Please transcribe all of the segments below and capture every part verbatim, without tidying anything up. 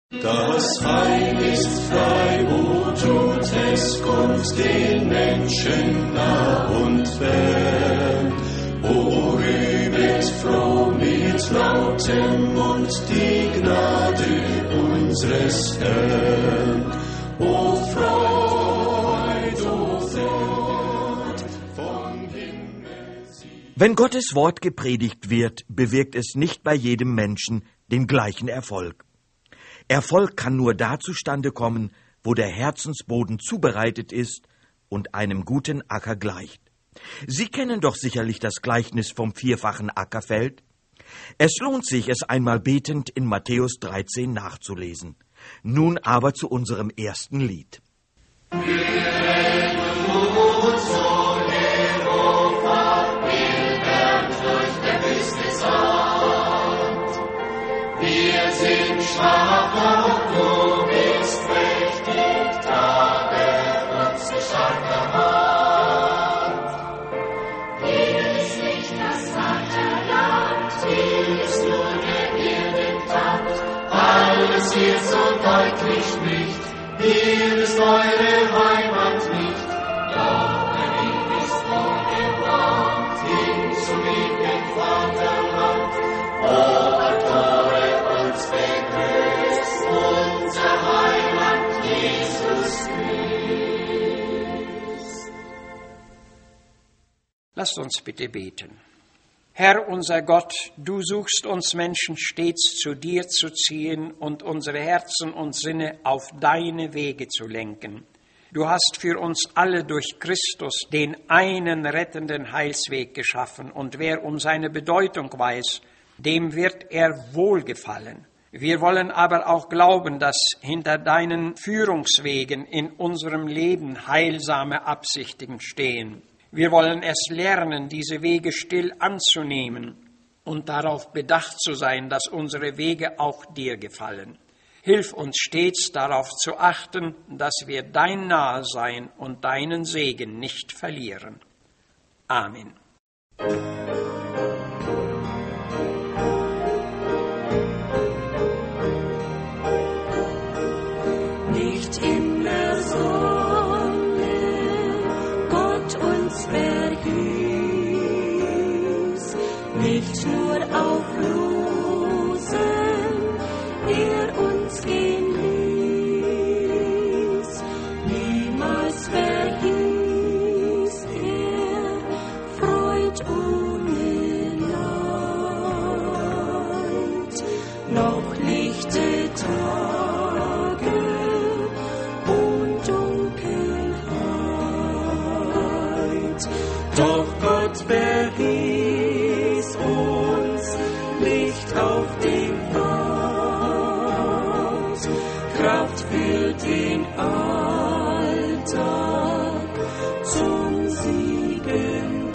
Das Heil ist frei, wo tut es, kommt den Menschen nah und fern. O rühmet froh mit lautem Mund die Gnade unseres Herrn. O Freud, o Freud, vom Himmel sie. Wenn Gottes Wort gepredigt wird, bewirkt es nicht bei jedem Menschen den gleichen Erfolg. Erfolg kann nur da zustande kommen, wo der Herzensboden zubereitet ist und einem guten Acker gleicht. Sie kennen doch sicherlich das Gleichnis vom vierfachen Ackerfeld. Es lohnt sich, es einmal betend in Matthäus dreizehn nachzulesen. Nun aber zu unserem ersten Lied. Wir sind schwach, doch du bist mächtig, trage uns die starke Hand. Hier ist nicht das Vaterland, hier ist nur der Erdentand. Alles hier so deutlich nicht, hier ist eure Heimat nicht. Doch der Weg ist vorgewandt, hin zum ewigen Vaterland. Oh, begrüßt unser Heiland Jesus Christ. Lasst uns bitte beten. Herr unser Gott, du suchst uns Menschen stets zu dir zu ziehen und unsere Herzen und Sinne auf deine Wege zu lenken. Du hast für uns alle durch Christus den einen rettenden Heilsweg geschaffen, und wer um seine Bedeutung weiß, dem wird er wohlgefallen. Wir wollen aber auch glauben, dass hinter deinen Führungswegen in unserem Leben heilsame Absichten stehen. Wir wollen es lernen, diese Wege still anzunehmen und darauf bedacht zu sein, dass unsere Wege auch dir gefallen. Hilf uns stets darauf zu achten, dass wir dein Nahesein und deinen Segen nicht verlieren. Amen. Nicht in der Sonne Gott uns verhieß, nicht nur auf Rosen er uns gehen ließ, niemals verhieß er Freud ohne Leid, noch lichte Tage und Dunkelheit, doch Gott verhieß uns Licht auf dem Pfad, Kraft für den Alltag, zum Siegen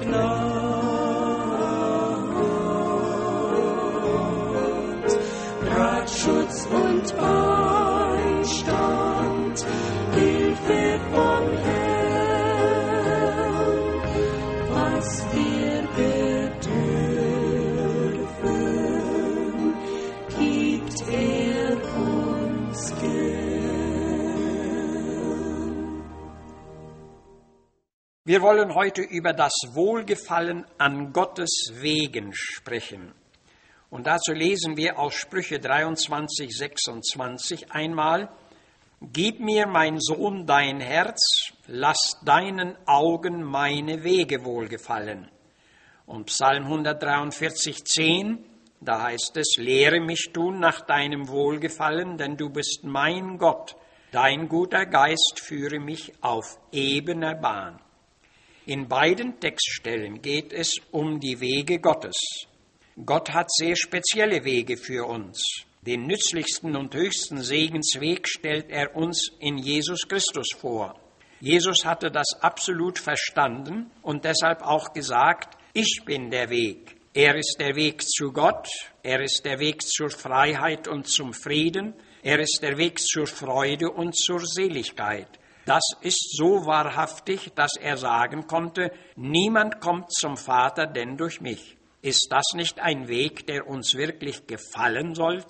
Gnad, Ratschutz und Beistand, Hilfe vom Herrn, was wir bedürfen, gibt er uns gern. Wir wollen heute über das Wohlgefallen an Gottes Wegen sprechen. Und dazu lesen wir aus Sprüche dreiundzwanzig, sechsundzwanzig einmal: Gib mir, mein Sohn, dein Herz, lass deinen Augen meine Wege wohlgefallen. Und Psalm hundertdreiundvierzig, zehn, da heißt es: Lehre mich tun nach deinem Wohlgefallen, denn du bist mein Gott. Dein guter Geist führe mich auf ebener Bahn. In beiden Textstellen geht es um die Wege Gottes. Gott hat sehr spezielle Wege für uns. Den nützlichsten und höchsten Segensweg stellt er uns in Jesus Christus vor. Jesus hatte das absolut verstanden und deshalb auch gesagt: Ich bin der Weg. Er ist der Weg zu Gott, er ist der Weg zur Freiheit und zum Frieden, er ist der Weg zur Freude und zur Seligkeit. Das ist so wahrhaftig, dass er sagen konnte: Niemand kommt zum Vater, denn durch mich. Ist das nicht ein Weg, der uns wirklich gefallen sollte?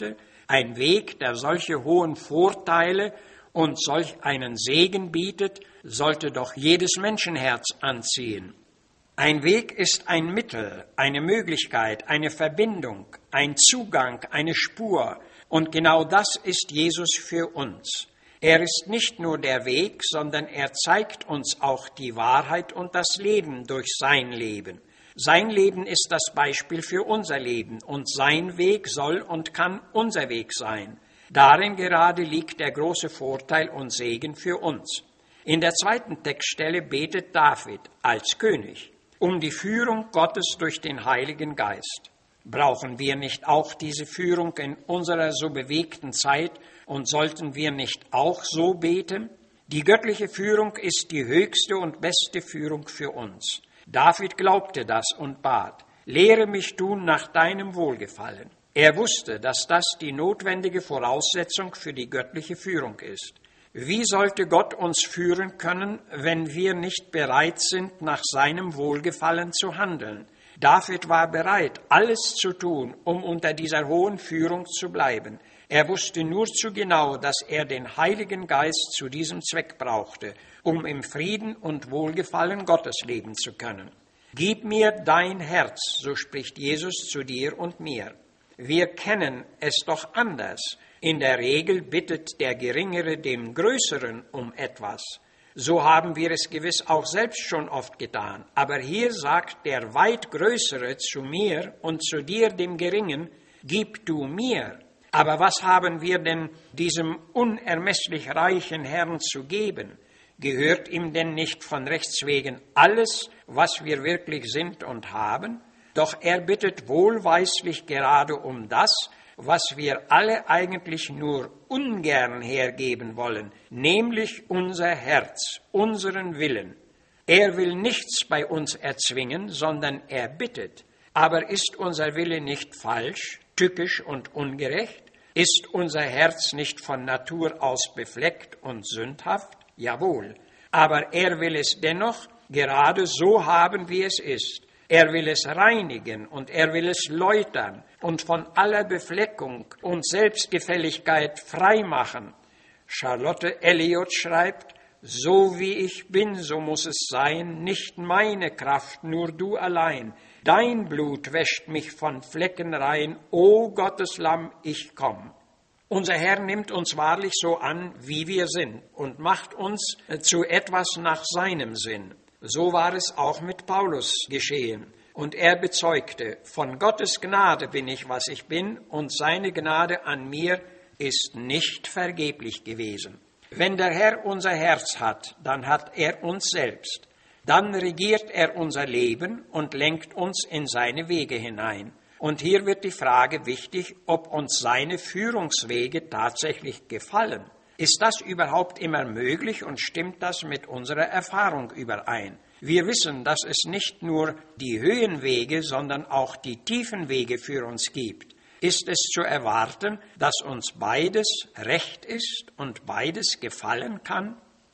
Ein Weg, der solche hohen Vorteile und solch einen Segen bietet, sollte doch jedes Menschenherz anziehen. Ein Weg ist ein Mittel, eine Möglichkeit, eine Verbindung, ein Zugang, eine Spur. Und genau das ist Jesus für uns. Er ist nicht nur der Weg, sondern er zeigt uns auch die Wahrheit und das Leben durch sein Leben. Sein Leben ist das Beispiel für unser Leben und sein Weg soll und kann unser Weg sein. Darin gerade liegt der große Vorteil und Segen für uns. In der zweiten Textstelle betet David als König um die Führung Gottes durch den Heiligen Geist. Brauchen wir nicht auch diese Führung in unserer so bewegten Zeit und sollten wir nicht auch so beten? Die göttliche Führung ist die höchste und beste Führung für uns. David glaubte das und bat, lehre mich tun nach deinem Wohlgefallen. Er wusste, dass das die notwendige Voraussetzung für die göttliche Führung ist. Wie sollte Gott uns führen können, wenn wir nicht bereit sind, nach seinem Wohlgefallen zu handeln? David war bereit, alles zu tun, um unter dieser hohen Führung zu bleiben. Er wusste nur zu genau, dass er den Heiligen Geist zu diesem Zweck brauchte, um im Frieden und Wohlgefallen Gottes leben zu können. Gib mir dein Herz, so spricht Jesus zu dir und mir. Wir kennen es doch anders. In der Regel bittet der Geringere dem Größeren um etwas. So haben wir es gewiss auch selbst schon oft getan. Aber hier sagt der weit Größere zu mir und zu dir, dem Geringen, gib du mir. Aber was haben wir denn diesem unermesslich reichen Herrn zu geben? Gehört ihm denn nicht von Rechts wegen alles, was wir wirklich sind und haben? Doch er bittet wohlweislich gerade um das, was wir alle eigentlich nur ungern hergeben wollen, nämlich unser Herz, unseren Willen. Er will nichts bei uns erzwingen, sondern er bittet. Aber ist unser Wille nicht falsch, tückisch und ungerecht? Ist unser Herz nicht von Natur aus befleckt und sündhaft? Jawohl. Aber er will es dennoch gerade so haben, wie es ist. Er will es reinigen und er will es läutern und von aller Befleckung und Selbstgefälligkeit freimachen. Charlotte Elliott schreibt, so wie ich bin, so muss es sein, nicht meine Kraft, nur du allein. Dein Blut wäscht mich von Flecken rein, o Gottes Lamm, ich komm. Unser Herr nimmt uns wahrlich so an, wie wir sind und macht uns zu etwas nach seinem Sinn. So war es auch mit Paulus geschehen. Und er bezeugte, von Gottes Gnade bin ich, was ich bin, und seine Gnade an mir ist nicht vergeblich gewesen. Wenn der Herr unser Herz hat, dann hat er uns selbst. Dann regiert er unser Leben und lenkt uns in seine Wege hinein. Und hier wird die Frage wichtig, ob uns seine Führungswege tatsächlich gefallen. Ist das überhaupt immer möglich und stimmt das mit unserer Erfahrung überein? Wir wissen, dass es nicht nur die Höhenwege, sondern auch die Tiefenwege für uns gibt. Ist es zu erwarten, dass uns beides recht ist und beides gefallen kann?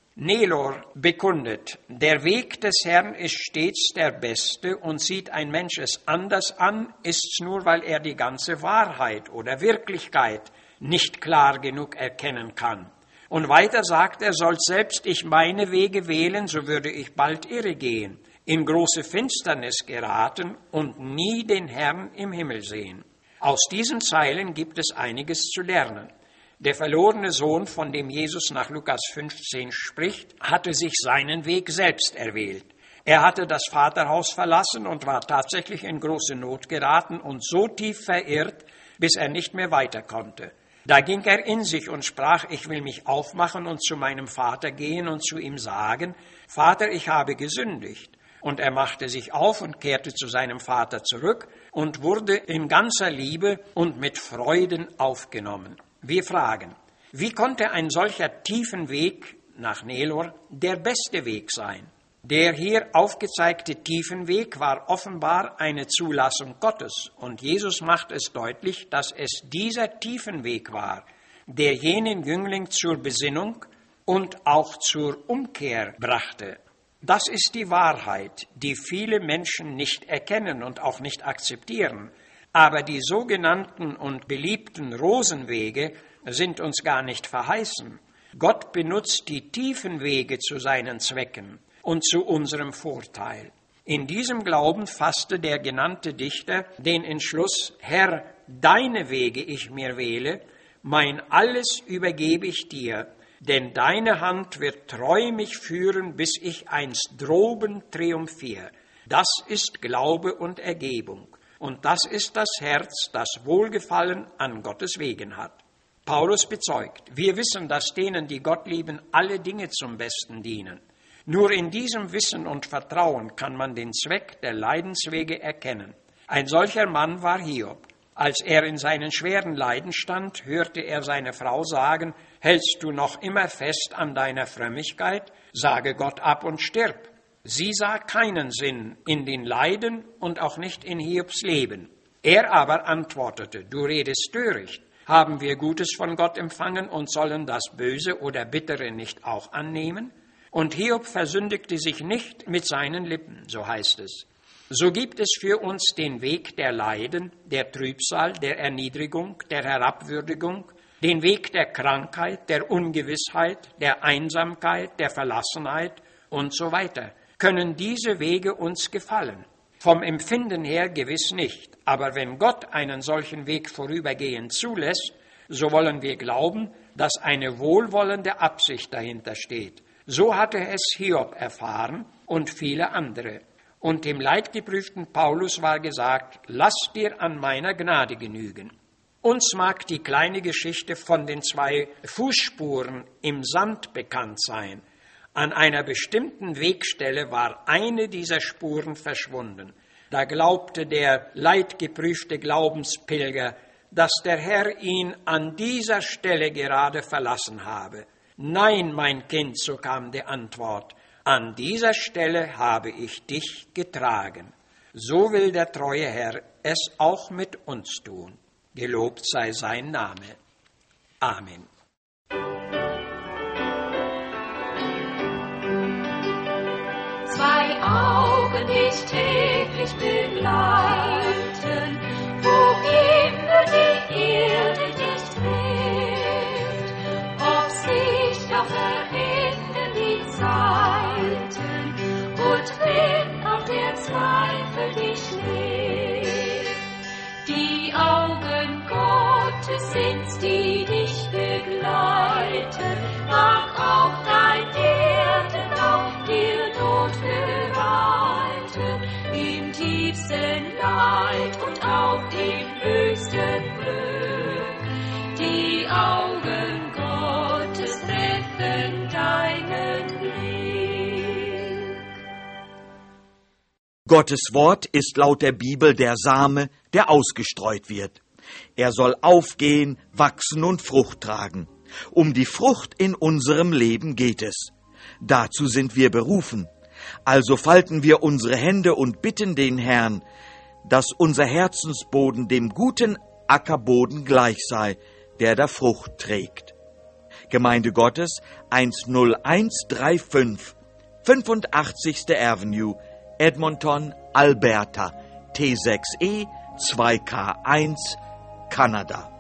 Nelor bekundet, der Weg des Herrn ist stets der beste und sieht ein Mensch es anders an, ist's nur, weil er die ganze Wahrheit oder Wirklichkeit nicht klar genug erkennen kann. Und weiter sagt er, soll selbst ich meine Wege wählen, so würde ich bald irre gehen, in große Finsternis geraten und nie den Herrn im Himmel sehen. Aus diesen Zeilen gibt es einiges zu lernen. Der verlorene Sohn, von dem Jesus nach Lukas fünfzehn spricht, hatte sich seinen Weg selbst erwählt. Er hatte das Vaterhaus verlassen und war tatsächlich in große Not geraten und so tief verirrt, bis er nicht mehr weiter konnte. Da ging er in sich und sprach, ich will mich aufmachen und zu meinem Vater gehen und zu ihm sagen, Vater, ich habe gesündigt. Und er machte sich auf und kehrte zu seinem Vater zurück und wurde in ganzer Liebe und mit Freuden aufgenommen. Wir fragen, wie konnte ein solcher tiefen Weg nach Nelor der beste Weg sein? Der hier aufgezeigte Tiefenweg war offenbar eine Zulassung Gottes. Und Jesus macht es deutlich, dass es dieser Tiefenweg war, der jenen Jüngling zur Besinnung und auch zur Umkehr brachte. Das ist die Wahrheit, die viele Menschen nicht erkennen und auch nicht akzeptieren. Aber die sogenannten und beliebten Rosenwege sind uns gar nicht verheißen. Gott benutzt die tiefen Wege zu seinen Zwecken und zu unserem Vorteil. In diesem Glauben fasste der genannte Dichter den Entschluss: Herr, deine Wege ich mir wähle, mein Alles übergebe ich dir, denn deine Hand wird treu mich führen, bis ich einst droben triumphiere. Das ist Glaube und Ergebung. Und das ist das Herz, das Wohlgefallen an Gottes Wegen hat. Paulus bezeugt: Wir wissen, dass denen, die Gott lieben, alle Dinge zum Besten dienen. Nur in diesem Wissen und Vertrauen kann man den Zweck der Leidenswege erkennen. Ein solcher Mann war Hiob. Als er in seinen schweren Leiden stand, hörte er seine Frau sagen: Hältst du noch immer fest an deiner Frömmigkeit? Sage Gott ab und stirb. Sie sah keinen Sinn in den Leiden und auch nicht in Hiobs Leben. Er aber antwortete: Du redest töricht. Haben wir Gutes von Gott empfangen und sollen das Böse oder Bittere nicht auch annehmen? Und Hiob versündigte sich nicht mit seinen Lippen, so heißt es. So gibt es für uns den Weg der Leiden, der Trübsal, der Erniedrigung, der Herabwürdigung, den Weg der Krankheit, der Ungewissheit, der Einsamkeit, der Verlassenheit und so weiter. Können diese Wege uns gefallen? Vom Empfinden her gewiss nicht, aber wenn Gott einen solchen Weg vorübergehend zulässt, so wollen wir glauben, dass eine wohlwollende Absicht dahinter steht. So hatte es Hiob erfahren und viele andere. Und dem leidgeprüften Paulus war gesagt: Lass dir an meiner Gnade genügen. Uns mag die kleine Geschichte von den zwei Fußspuren im Sand bekannt sein. An einer bestimmten Wegstelle war eine dieser Spuren verschwunden. Da glaubte der leidgeprüfte Glaubenspilger, dass der Herr ihn an dieser Stelle gerade verlassen habe. Nein, mein Kind, so kam die Antwort, an dieser Stelle habe ich dich getragen. So will der treue Herr es auch mit uns tun. Gelobt sei sein Name. Amen. Zwei Augen dich täglich begleiten, wo immer die Erde dich trägt, ob sich doch verändern die Zeiten und wenn auch der Zweifel dich lebt. Die Augen Gottes sind's, die dich begleiten, mag auch dein Erdenlauf dir Not bereiten, im tiefsten Leid und auch im höchsten Glück. Die Augen Gottes treffen deinen Blick. Gottes Wort ist laut der Bibel der Same, der ausgestreut wird. Er soll aufgehen, wachsen und Frucht tragen. Um die Frucht in unserem Leben geht es. Dazu sind wir berufen. Also falten wir unsere Hände und bitten den Herrn, dass unser Herzensboden dem guten Ackerboden gleich sei, der da Frucht trägt. Gemeinde Gottes eins null eins drei fünf, fünfundachtzigste Avenue, Edmonton, Alberta, T sechs E zwei K eins, Kanada.